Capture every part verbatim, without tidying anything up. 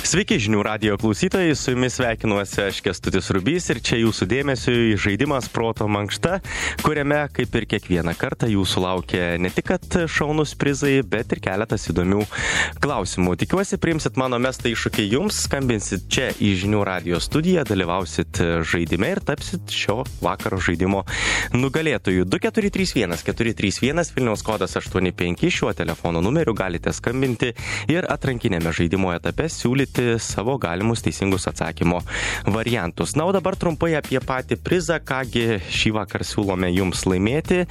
Sveiki žinių radijo klausytojai, su jumis sveikinuosi aš Kęstutis Rubys ir čia jūsų dėmesiui žaidimas proto mankšta, kuriame, kaip ir kiekvieną kartą, jūsų laukia ne tik kad šaunus prizai, bet ir keletas įdomių klausimų. Tikiuosi, priimsit mano mestą iššūkį jums, skambinsit čia į žinių radijo studiją, dalyvausit žaidime ir tapsit šio vakaro žaidimo nugalėtojų. du keturi trys vienas keturi trys vienas Vilniaus kodas aštuoni penki, šiuo telefono numeriu galite skambinti ir atrankinėme žaidimo etape siūlyti savo galimus teisingus atsakymo variantus. Na, o dabar trumpai apie patį prizą, kągi šį vakar siūlome jums laimėti.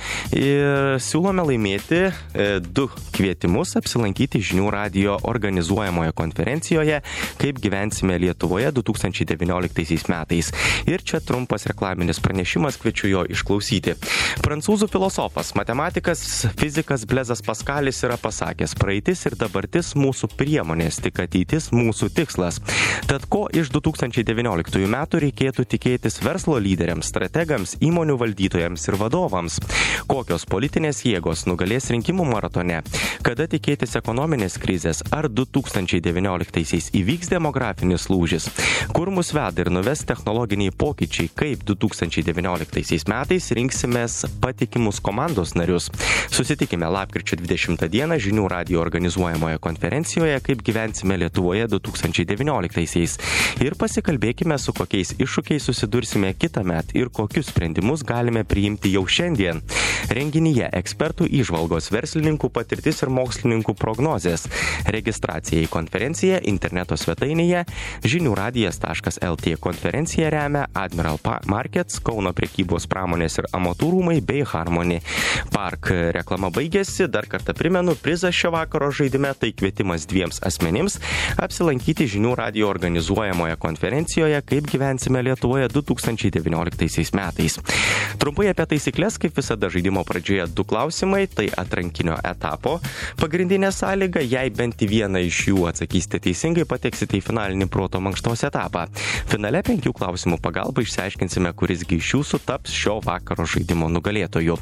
Ir siūlome laimėti e, du kvietimus apsilankyti žinių radijo organizuojamoje konferencijoje Kaip gyvensime Lietuvoje du tūkstančiai devynioliktaisiais metais. Ir čia trumpas reklaminis pranešimas, kviečiu jo išklausyti. Prancūzų filosofas, matematikas, fizikas Blezas Paskalis yra pasakęs: praeitis ir dabartis mūsų priemonės, tik ateitis mūsų tikslas. Tad ko iš du tūkstančiai devynioliktųjų metų reikėtų tikėtis verslo lyderiams, strategams, įmonių valdytojams ir vadovams? Kokios politinės jėgos nugalės rinkimų maratone? Kada tikėtis ekonominės krizės? Ar du tūkstančiai devynioliktaisiais įvyks demografinis lūžis? Kur mus veda ir nuves technologiniai pokyčiai? Kaip du tūkstančiai devynioliktaisiais metais rinksimės patikimus komandos narius? Susitikime lapkričio dvidešimtą dieną žinių radijo organizuojamoje konferencijoje Kaip gyvensime Lietuvoje du tūkstančiai devynioliktaisiais ir pasikalbėkime, su kokiais iššūkiais susidursime kitąmet ir kokius sprendimus galime priimti jau šiandien. Renginyje ekspertų įžvalgos, verslininkų patirtis ir mokslininkų prognozės. Registracija į konferenciją interneto svetainėje žinių radijas taškas lt. Konferenciją remia Admiral Markets, Kauno prekybos pramonės ir amatų rūmai bei Harmony Park. Reklama baigėsi, dar kartą primenu, prizas šio vakaro žaidime tai kvietimas dviems asmenims apsilankyti žinių radijo organizuojamoje konferencijoje Kaip gyvensime Lietuvoje du tūkstančiai devynioliktaisiais metais. Trumpai apie taisyklės, kaip visada žaidimo pradžioje du klausimai, tai atrankinio etapo pagrindinė sąlyga, jei bent į vieną iš jų atsakysite teisingai, pateksite į finalinį proto mankštos etapą. Finale penkių klausimų pagalba išsiaiškinsime, kurisgi iš jūsų taps šio vakaro žaidimo nugalėtoju.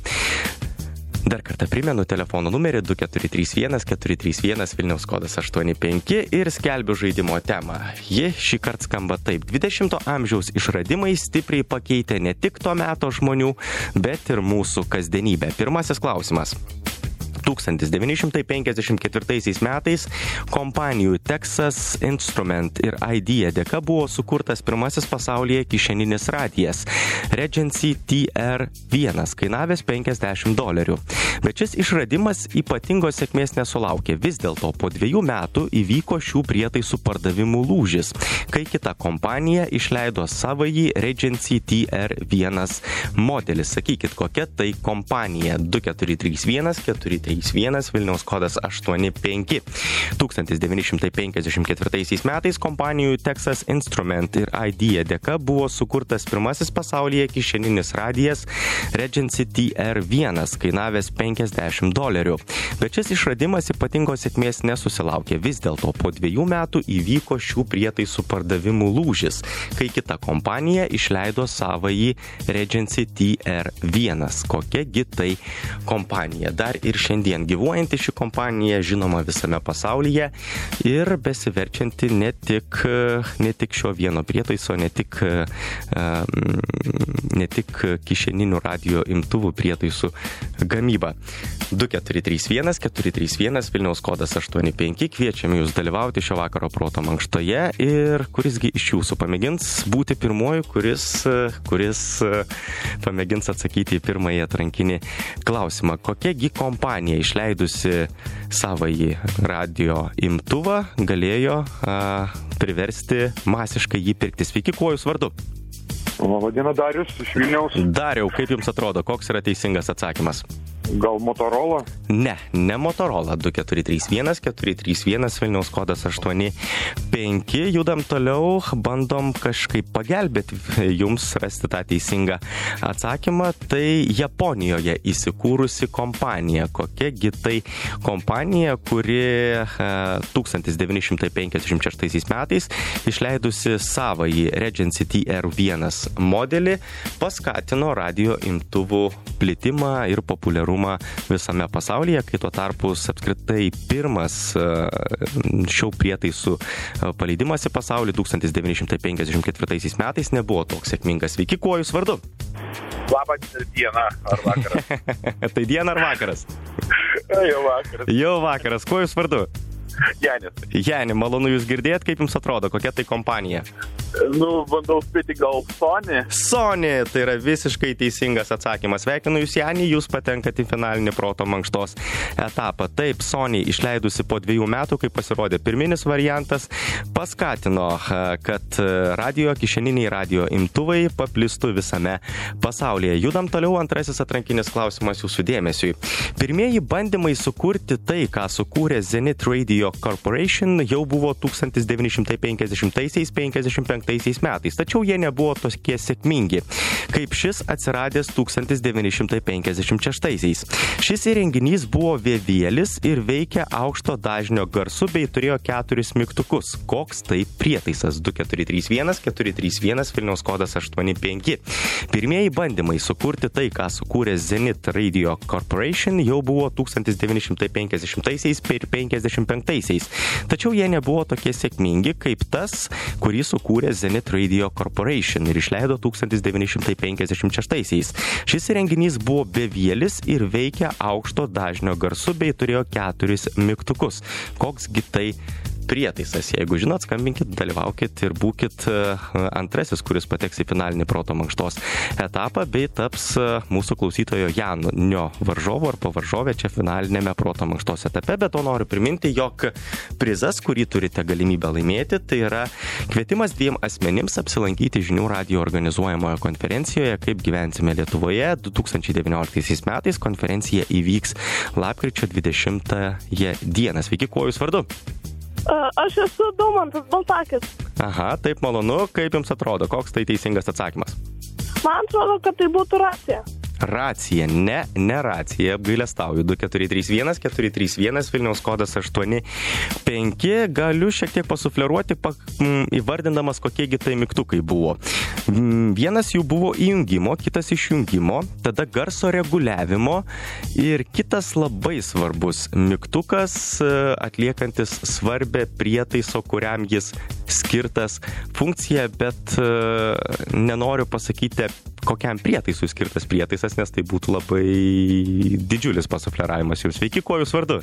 Dar kartą primenu telefono numerį du keturi trys vienas keturi trys vienas Vilniaus kodas aštuoni penki ir skelbiu žaidimo temą. Ji šį kartą skamba taip: dvidešimto amžiaus išradimai stipriai pakeitė ne tik to meto žmonių, bet ir mūsų kasdienybę. Pirmasis klausimas. tūkstantis devyni šimtai penkiasdešimt ketvirtaisiais metais kompanijų Texas Instrument ir Idea dėka buvo sukurtas pirmasis pasaulyje kišeninis radijas Regency T R vienas, kainavęs penkiasdešimt dolerių. Bet šis išradimas ypatingos sėkmės nesulaukė. Vis dėlto po dviejų metų įvyko šių prietaisų pardavimų lūžis, kai kita kompanija išleido savąjį Regency T R vienas modelį. Sakykit, kokia tai kompanija? du keturi trys vienas keturi trys vienas Vilniaus kodas aštuoni penki. tūkstantis devyni šimtai penkiasdešimt ketvirtaisiais metais kompanijų Texas Instrument ir Idea dėka buvo sukurtas pirmasis pasaulyje kišeninis radijas Regency T R vienas, kainavęs penkiasdešimt dolerių. Bet šis išradimas ypatingos sėkmės nesusilaukė. Vis dėlto po dviejų metų įvyko šių prietaisų pardavimų lūžis, kai kita kompanija išleido savąjį Regency T R vienas. Kokiagi tai kompanija? Dar ir šiandien gyvuojanti ši kompanija, žinoma visame pasaulyje ir besiverčianti ne tik, ne tik šio vieno prietaiso, ne tik, ne tik kišeninių radio imtuvų prietaisų gamyba. du keturi trys vienas keturi trys vienas Vilniaus kodas aštuoni penki. Kviečiame jūs dalyvauti šio vakaro proto mankštoje ir kurisgi iš jūsų pamėgins būti pirmoju, kuris, kuris pamėgins atsakyti į pirmąjį atrankinį klausimą. Kokiagi kompanija išleidusi savąjį radio imtuvą galėjo a, priversti masiškai jį pirkti? Sveiki, kuo jūs vardu? Labadiena, Darius iš Vilniaus. Dariau, kaip jums atrodo, koks yra teisingas atsakymas? Gal Motorola? Ne, ne Motorola. du keturi trys vienas keturi trys vienas Vilniaus kodas aštuoni penki. Judam toliau, bandom kažkaip pagelbėti jums rasti tą teisingą atsakymą. Tai Japonijoje įsikūrusi kompanija. Kokiagi tai kompanija, kuri tūkstantis devyni šimtai penkiasdešimt šeštaisiais metais išleidusi savąjį Regency T R vienas modelį paskatino radio imtuvų plitimą ir populiarumą populiarumą visame pasaulyje, kai tuo tarpus apskritai pirmas šių prietaisų paleidimas į pasaulį tūkstantis devyni šimtai penkiasdešimt ketvirtaisiais metais nebuvo toks sėkmingas. Sveiki, kuo jūs vardu? Labą dieną ar vakaras. Tai diena ar vakaras? Jau vakaras. Jau vakaras. Kuo jūs vardu? Janis. Jani, malonu jūs girdėt, kaip jums atrodo, kokia tai kompanija? Nu, bandau spėti gal Sony. Sony, tai yra visiškai teisingas atsakymas. Sveikinu jūs, Jani, jūs patenkat į finalinį proto mankštos etapą. Taip, Sony išleidusi po dviejų metų, kai pasirodė pirminis variantas, paskatino, kad radio, kišeniniai radio imtuvai paplistų visame pasaulyje. Judam toliau, antrasis atrankinis klausimas jūsų dėmesiui. Pirmieji bandymai sukurti tai, ką sukūrė Zenith Radio Corporation, jau buvo tūkstantis devyni šimtai penkiasdešimtaisiais penkiasdešimt penktaisiais metais, tačiau jie nebuvo tokie sėkmingi, kaip šis atsiradęs tūkstantis devyni šimtai penkiasdešimt šeštaisiais. Šis įrenginys buvo vievėlis ir veikia aukšto dažnio garsu bei turėjo keturis mygtukus. Koks tai prietaisas? du keturi trys vienas keturi trys vienas Vilniaus kodas aštuoni penki. Pirmieji bandymai sukurti tai, ką sukūrė Zenith Radio Corporation, jau buvo tūkstantis devyni šimtai penkiasdešimtaisiais ir penkiasdešimt penktaisiais. Tačiau jie nebuvo tokie sėkmingi, kaip tas, kurį sukūrė Zenith Radio Corporation ir išleido tūkstantis devyni šimtai penkiasdešimt šeštaisiais. Šis įrenginys buvo bevielis ir veikia aukšto dažnio garsu bei turėjo keturis mygtukus. Koksgi tai prietaisas? Jeigu žinot, skambinkit, dalyvaukit ir būkit antrasis, kuris pateks į finalinį proto mankštos etapą bei taps mūsų klausytojo Janio varžovo ar pavaržovė čia finalinėme proto mankštos etape. Bet to noriu priminti, jog prizas, kurį turite galimybę laimėti, tai yra kvietimas dviem asmenims apsilankyti Žinių radijo organizuojamoje konferencijoje Kaip gyvensime Lietuvoje. du tūkstančiai devynioliktaisiais metais konferencija įvyks lapkričio dvidešimtąją dieną. Sveiki, kuo jūs vardu? Aš esu Daumantas Baltakis. Aha, taip malonu. Kaip jums atrodo, koks tai teisingas atsakymas? Man atrodo, kad tai būtų racija. Racija, ne, ne racija, apgailestauju. du keturi trys vienas keturi trys vienas Vilniaus kodas aštuoni penki. Galiu šiek tiek pasufleruoti, pa, m, įvardindamas, kokiegi tai mygtukai buvo. M, vienas jų buvo įjungimo, kitas išjungimo, tada garso reguliavimo ir kitas labai svarbus mygtukas, atliekantis svarbę prietaiso, kuriam jis skirtas funkciją, bet nenoriu pasakyti, kokiam prietaisui skirtas prietaisas, nes tai būtų labai didžiulis pasufleravimas jums. Sveiki, kuo jūs vardu?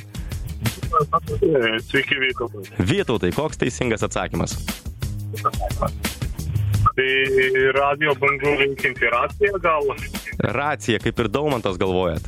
Sveiki, Vytautai. Vytautai, koks teisingas atsakymas? Tai radio bangų veikianti racija gal? Racija, kaip ir Daumantas galvojat.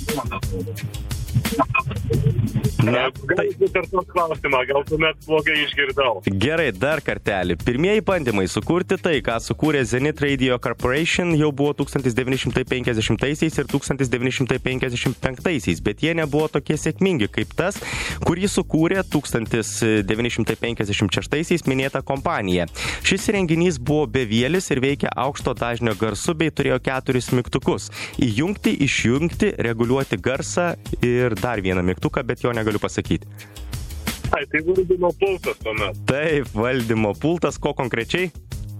Ne, tai dar tos klausimą, gal tuomet blogai išgirdau. Gerai, dar kartelį. Pirmieji bandymai sukurti tai, ką sukūrė Zenith Radio Corporation, jau buvo tūkstantis devyni šimtai penkiasdešimtaisiais ir tūkstantis devyni šimtai penkiasdešimt penktaisiais, bet jie nebuvo tokie sėkmingi kaip tas, kurį sukūrė tūkstantis devyni šimtai penkiasdešimt šeštaisiais minėta kompanija. Šis įrenginys buvo bevielis ir veikia aukšto dažnio garsu bei turėjo keturis mygtukus. Įjungti, išjungti, reguliuoti garsą ir dar vieną mygtuką, bet jo negaliu pasakyti. Ai, tai valdymo pultas tuomet. Taip, valdymo pultas, ko konkrečiai?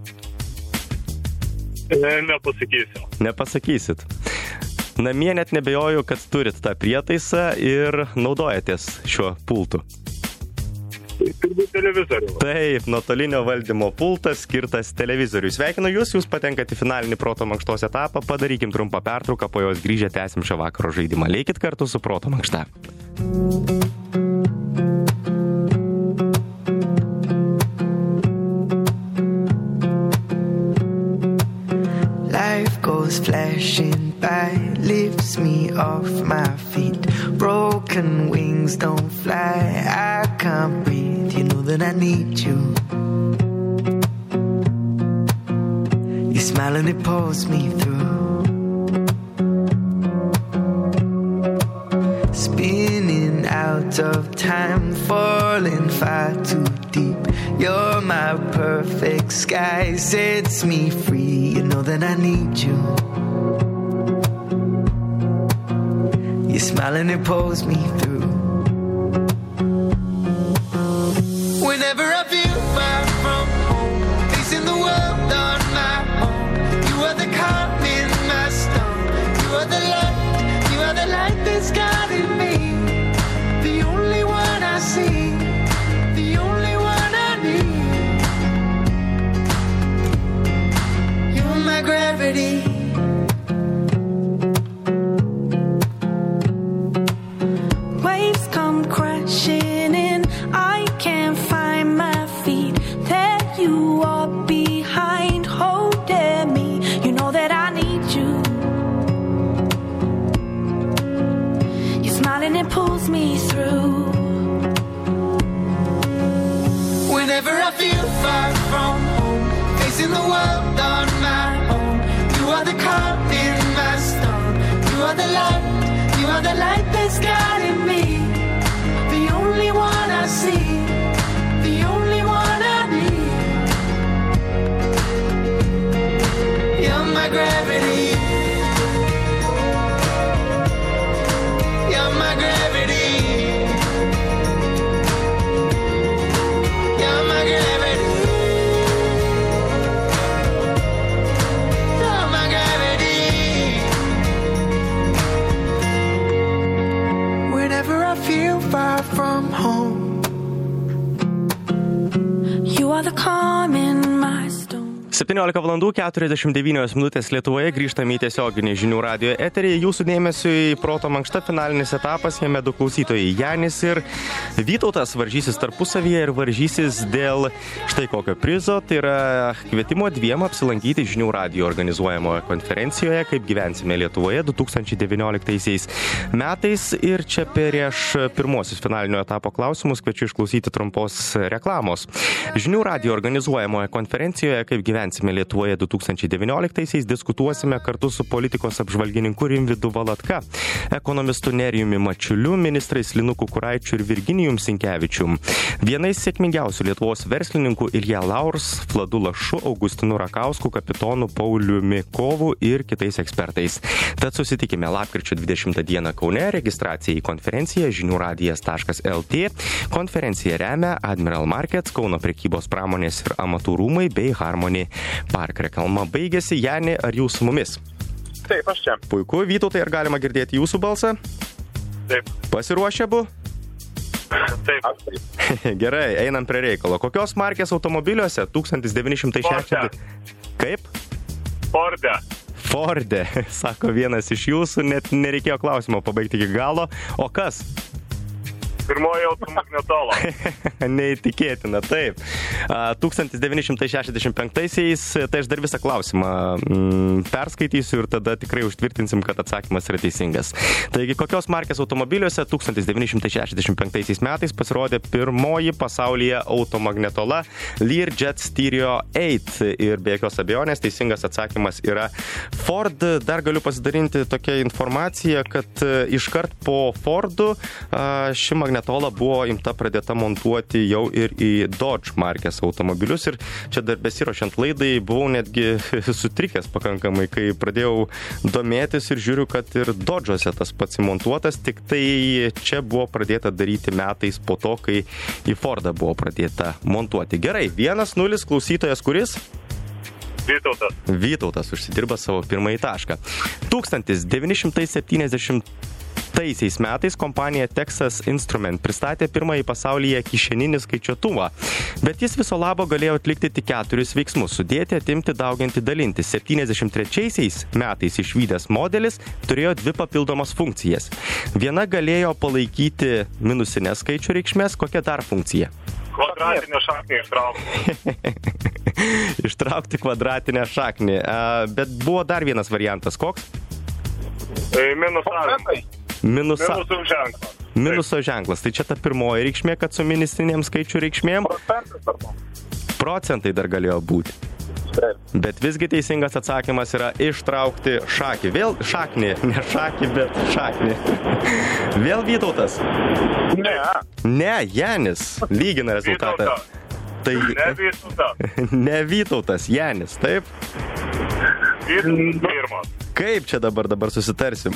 E, nepasakysiu. Nepasakysit. Namie net nebejoju, kad turit tą prietaisą ir naudojatės šiuo pultu. Tai turbūt televizorių. Taip, nuotolinio valdymo pultas skirtas televizoriui. Sveikinu jūs, jūs patenkate į finalinį proto mankštos etapą. Padarykim trumpą pertrauką, po jos grįžę tęsim šio vakaro žaidimą. Leikit kartu su proto mankšta. Life goes flashing by, lifts me off my feet. Broken wings don't fly, I can't breathe, you know that I need you. You smile and it pulls me through. Spinning out of time, falling far too deep. You're my perfect sky, sets me free, you know that I need you. You smile and it pulls me through. Whenever I feel far from home, facing the world on my own, you are the calm in my storm. You are the light, you are the light gravity. Waves come crashing in, I can't find my feet. There you are behind, holding me. You know that I need you. You're smiling, it pulls me through. Whenever I feel far from home, facing the world on my own, you are the calm in my storm. You are the light, you are the light that's guiding me. The only one I see, the only one I need. You're my gravity. You're my gravity. You're my gravity. You're my gravity. Whenever I feel far from home, you are the calm in my storm. septyniolika valandų keturiasdešimt devynios minutės Lietuvoje, grįžtame į tiesioginį žinių radijo eterį. Jūsų dėmesiui Proto mankšta finalinis etapas, jame du klausytojai Janis ir Vytautas varžysis tarpusavyje ir varžysis dėl štai kokio prizo. Tai yra kvietimo dviem apsilankyti žinių radijo organizuojamoje konferencijoje Kaip gyvensime Lietuvoje du tūkstančiai devynioliktaisiais metais. Ir čia prieš pirmosius finalinio etapo klausimus kviečiu išklausyti trumpos reklamos. Žinių radijo organizuojamoje konferencijoje Kaip gyvensime Lietuvoje du tūkstančiai devynioliktaisiais diskutuosime kartu su politikos apžvalgininku Rimvydu Valatka, ekonomistu Nerijumi Mačiuliu, ministrais Linu Kukuraičiu ir Virginijum Sinkevičium, vienais sėkmingiausių Lietuvos verslininkų Ilja Laurs, Vladu Lašu, Augustinu Rakausku, kapitonu Pauliumi Kovu ir kitais ekspertais. Tad susitikime lapkričio dvidešimtą dieną Kaune, registracija į konferenciją žinių radijas taškas el tė. Konferenciją remia Admiral Markets, Kauno prekybos pramonės ir amatų rūmai bei Harmony Park. Reklama baigėsi. Jani, ar jūs su mumis? Taip, aš čia. Puiku. Vytautai, ar galima girdėti jūsų balsą? Taip. Pasiruošę abu? Taip. Gerai, einam prie reikalo. Kokios markės automobiliuose tūkstantis devyni šimtai šešiasdešimt... Kaip? Forde. Forde, sako vienas iš jūsų, net nereikėjo klausimo pabaigti iki galo. O kas? Pirmoji automagnetola. Neįtikėtina, taip. tūkstantis devyni šimtai šešiasdešimt penktaisiais, tai aš dar visą klausimą mm, perskaitysiu ir tada tikrai užtvirtinsim, kad atsakymas yra teisingas. Taigi, kokios markės automobiliuose tūkstantis devyni šimtai šešiasdešimt penktaisiais metais pasirodė pirmoji pasaulyje automagnetola Learjet Stereo osem? Ir be jokios abejonės teisingas atsakymas yra Ford. Dar galiu pasidalinti tokią informaciją, kad iškart po Fordu ši magnetola Magnetola buvo imta pradėta montuoti jau ir į Dodge markės automobilius ir čia dar besiruošiant laidai buvau netgi sutrikęs pakankamai, kai pradėjau domėtis ir žiūriu, kad ir Dodge'uose tas pats įmontuotas, tik tai čia buvo pradėta daryti metais po to, kai į Fordą buvo pradėta montuoti. Gerai, vienas nulis klausytojas kuris? Vytautas. Vytautas užsidirba savo pirmąjį tašką. tūkstantis devyni šimtai septyniasdešimt taisiais metais kompanija Texas Instrument pristatė pirmąjį pasaulyje kišeninį skaičiuotuvą, bet jis viso labo galėjo atlikti tik keturis veiksmus – sudėti, atimti, dauginti, dalinti. septyniasdešimt trečiaisiais metais išvydęs modelis turėjo dvi papildomas funkcijas. Viena galėjo palaikyti minusinės skaičių reikšmės, kokia dar funkcija? Kvadratinę šaknį ištraukti. Ištraukti kvadratinę šaknį. Bet buvo dar vienas variantas. Koks? Minusavimas. Minusa... Minuso ženklas. Minuso ženklas. Tai čia ta pirmoji reikšmė, kad su minusinėm skaičių reikšmėm. Procentai dar galėjo būti. Bet visgi teisingas atsakymas yra ištraukti šakį. Vėl šaknį, ne šakį, bet šaknį. Vėl Vytautas. Ne. Ne, Janis lygina rezultatą. Tai... Ne Vytautas. Ne Vytautas, Janis, taip? Vytautas pirmas. Kaip čia dabar dabar susitarsim?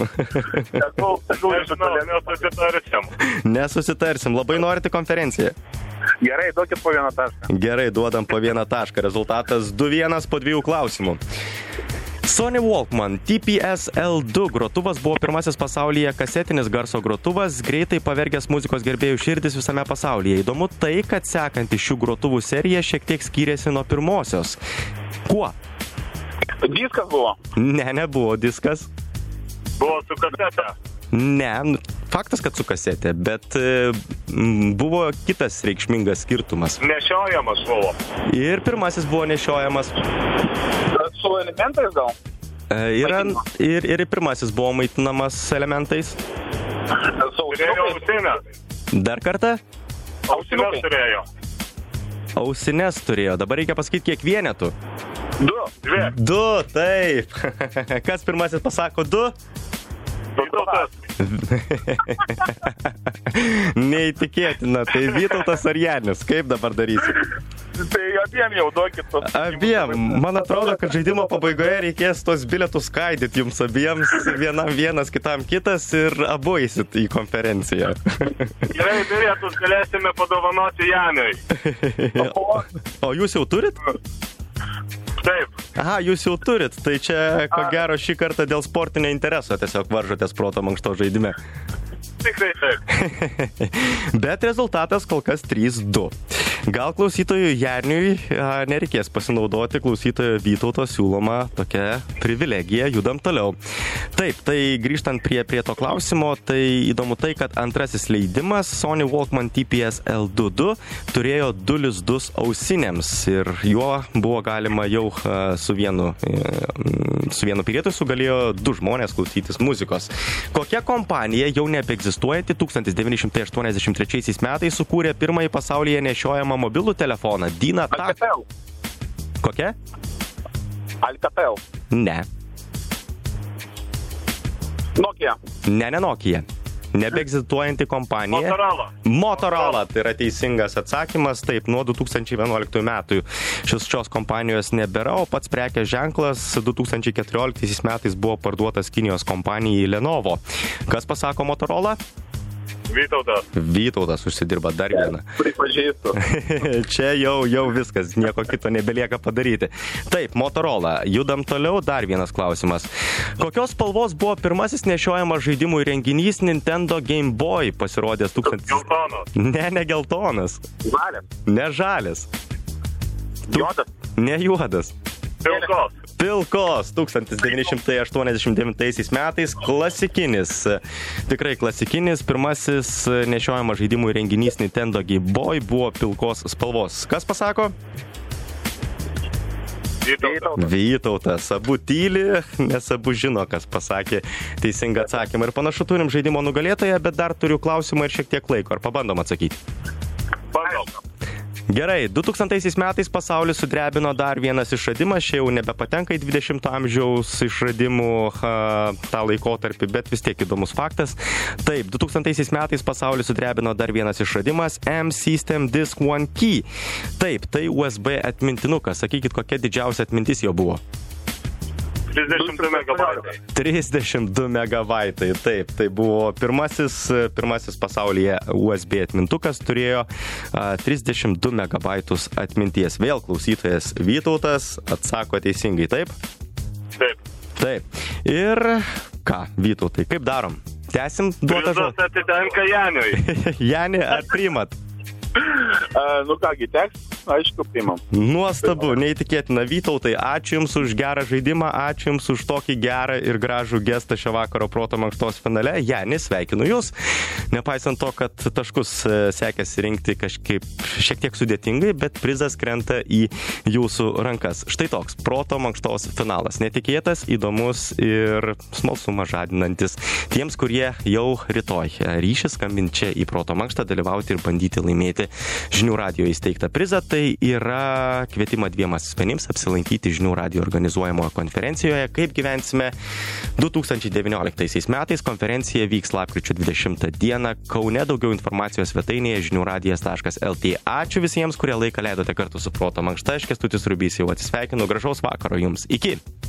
Nežinau, nesusitarsim. Nesusitarsim. Labai norite konferenciją? Gerai, duokit po vieną tašką. Gerai, duodam po vieną tašką. Rezultatas du vienas po dviejų klausimų. Sony Walkman T P S L du grotuvas buvo pirmasis pasaulyje kasetinis garso grotuvas, greitai pavergęs muzikos gerbėjų širdis visame pasaulyje. Įdomu tai, kad sekanti šių grotuvų serija šiek tiek skyrėsi nuo pirmosios. Kuo? Diskas buvo? Ne, nebuvo diskas. Buvo su kasete. Ne, nu, faktas, kad su kasetė, bet e, m, buvo kitas reikšmingas skirtumas. Nešiojamas buvo. Ir pirmasis buvo nešiojamas. Su elementais gal? E, ir, ant- ir, ir pirmasis buvo maitinamas elementais. Su Turėjo ausinukais? ausinės. Dar kartą? Ausinės turėjo. Ausines turėjo. Dabar reikia pasakyti, kiek vienetų. Du. Dvi. Du, taip. Kas pirmasis pasako du? Vytautas. Neįtikėtina. Tai Vytautas ar Janis? Kaip dabar darysi? Tai abiem jau duokit tos. Abiem. Man atrodo, kad žaidimo pabaigoje reikės tos bilietus skaidyti jums abiems. Vienam vienas, kitam kitas ir abu eisit į konferenciją. Gerai, bilietus galėsime padovanoti Janiui. O, o jūs jau turit? Taip. Aha, jūs jau turit. Tai čia, ko gero, šį kartą dėl sportinio intereso tiesiog varžotės proto mankšto žaidime. Tikrai taip. Bet rezultatas kol kas trys du. Gal klausytojui Jarniui a, nereikės pasinaudoti klausytojo Vytauto siūloma tokia privilegija, judam toliau. Taip, tai grįžtant prie, prie to klausimo, tai įdomu tai, kad antrasis leidimas Sony Walkman T P S L du du turėjo du lizdus ausinėms ir juo buvo galima jau a, su vienu, e, su vienu prietaisu galėjo du žmonės klausytis muzikos. Kokia kompanija jau nebeegzistuojanti tūkstantis devyni šimtai aštuoniasdešimt trečiaisiais metais sukūrė pirmąjį pasaulyje nešiojamą mobilų telefoną Dyna Tak. Alcatel. Kokia? Alcatel. Ne. Nokia. Ne, ne Nokia. Nebeegzistuojanti kompanija. Motorola. Motorola, tai yra teisingas atsakymas. Taip, nuo du tūkstančiai vienuoliktųjų metų šis šios kompanijos nebėra, o pats prekės ženklas du tūkstančiai keturioliktaisiais metais buvo parduotas Kinijos kompanijai Lenovo. Kas pasako Motorola? Vytautas. Vytautas užsidirba dar vieną. Pripažįstu. Čia jau, jau viskas, nieko kito nebelieka padaryti. Taip, Motorola. Judam toliau, dar vienas klausimas. Kokios spalvos buvo pirmasis nešiojamas žaidimų įrenginys Nintendo Game Boy pasirodęs tūkstantis... Geltonas. Ne, ne geltonas. Žalės. Ne žalis. Juodas. Ne juodas. Pilkos. Pilkos tūkstantis devyni šimtai aštuoniasdešimt devintaisiais metais klasikinis, tikrai klasikinis, pirmasis nešiojamas žaidimų įrenginys Nintendo Game Boy buvo pilkos spalvos. Kas pasako? Vytautas. Vytautas. Abu tyli, nes abu žino, kas pasakė teisingą atsakymą. Ir panašu turim žaidimo nugalėtoją, bet dar turiu klausimą ir šiek tiek laiko. Ar pabandom atsakyti? Bandom. Gerai, du tūkstantaisiais metais pasaulį sudrebino dar vienas išradimas, čia jau nebepatenka į dvidešimto amžiaus išradimų a, tą laikotarpį, bet vis tiek įdomus faktas. Taip, du tūkstantaisiais metais pasaulį sudrebino dar vienas išradimas M-System Disk One Key. Taip, tai U S B atmintinukas. Sakykit, kokia didžiausia atmintis jo buvo? trisdešimt du megabaitai. trisdešimt du megabaitai, taip, tai buvo pirmasis, pirmasis pasaulyje U S B atmintukas, turėjo a, trisdešimt du megabaitus atminties. Vėl klausytojas Vytautas atsako teisingai, taip? Taip. Taip. Ir ką, Vytautai, kaip darom? Tęsim duotą žodį. Prizas atitenka Janiui. Jani, ar priimat? Uh, nu kągi, teks, aišku, priimam. Nuostabu, neįtikėtina. Vytautai, ačiū Jums už gerą žaidimą, ačiū Jums už tokį gerą ir gražų gestą šio vakaro proto mankštos finale. Jani, sveikinu Jūs. Nepaisant to, kad taškus sekėsi rinkti kažkaip šiek tiek sudėtingai, bet prizas krenta į Jūsų rankas. Štai toks proto mankštos finalas. Netikėtas, įdomus ir smalsumą žadinantis tiems, kurie jau rytoj ryšis skambinti čia į proto mankštą, dalyvauti ir bandyti laimėti Žinių radijo įsteigtą prizą. Tai yra kvietimą dviem asmenims apsilankyti Žinių radijo organizuojamoje konferencijoje Kaip gyvensime du tūkstančiai devynioliktaisiais metais. Konferencija vyks lapkričio dvidešimtą dieną Kaune. Daugiau informacijos svetainėje žinių radijas taškas el tė. Ačiū visiems, kurie laiką leidote kartu su proto mankšta. Aš Kęstutis Rubys jau atsisveikinu. Gražaus vakaro Jums. Iki.